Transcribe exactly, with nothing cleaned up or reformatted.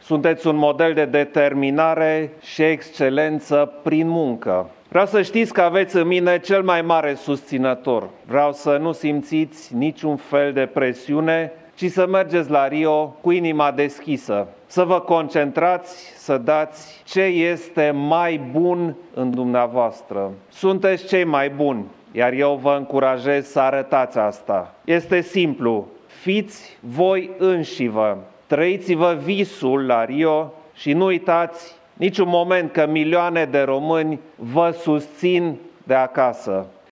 Sunteți un model de determinare și excelență prin muncă. Vreau să știți că aveți în mine cel mai mare susținător. Vreau să nu simțiți niciun fel de presiune, ci să mergeți la Rio cu inima deschisă, să vă concentrați, să dați ce este mai bun în dumneavoastră. Sunteți cei mai buni, iar eu vă încurajez să arătați asta. Este simplu, fiți voi înșivă, trăiți-vă visul la Rio și nu uitați niciun moment că milioane de români vă susțin de acasă.